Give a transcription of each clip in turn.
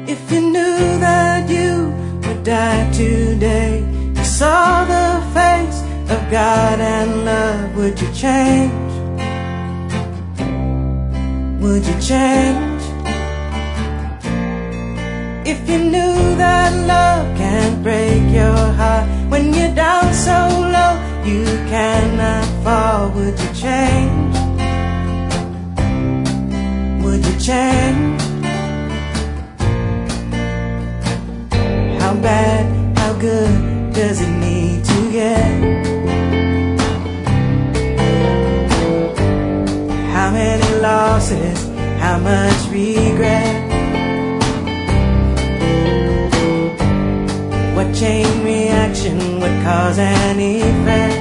If you knew that you would die today, you saw the face of God and love, would you change? Would you change? If you knew that love can't break your heart, when you're down so low you cannot fall, would you change? Would you change? How bad, how good does it need to get? How many losses, how much regret? What chain reaction would cause an effect?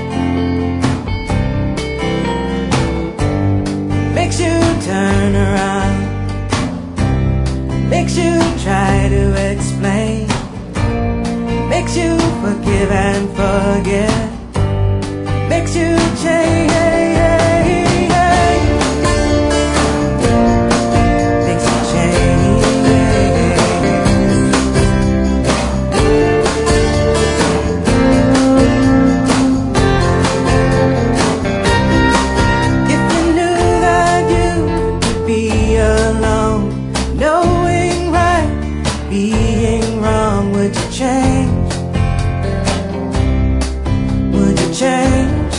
Makes you turn around, makes you try to explain, makes you forgive and forget, makes you change. Being wrong, would you change? Would you change?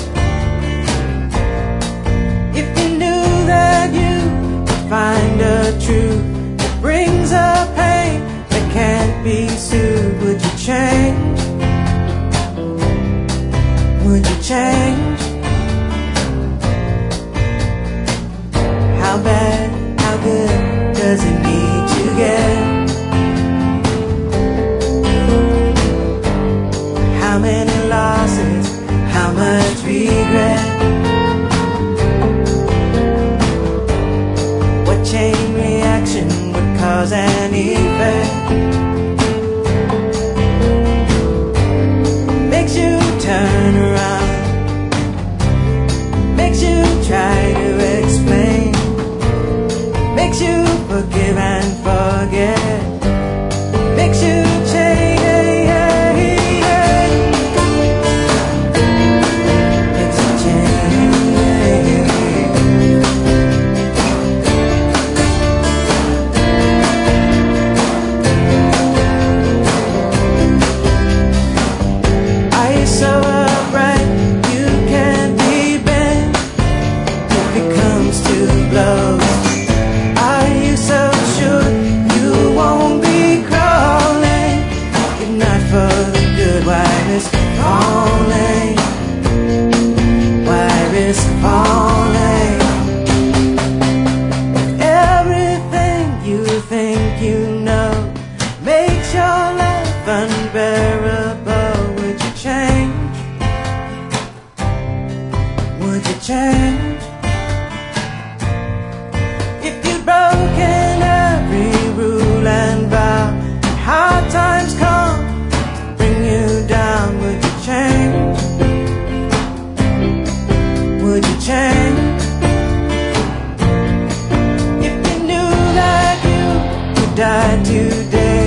If you knew that you could find a truth that brings a pain that can't be soothed, would you change? Would you change? How bad, how good does it need to get? How many losses, how much regret? What chain reaction would cause an effect? Makes you turn around, makes you try to explain, makes you forgive and forget, makes you change. Unbearable, would you change? Would you change? If you'd broken every rule and vow, and hard times come to bring you down, would you change? Would you change? If you knew that you would die today,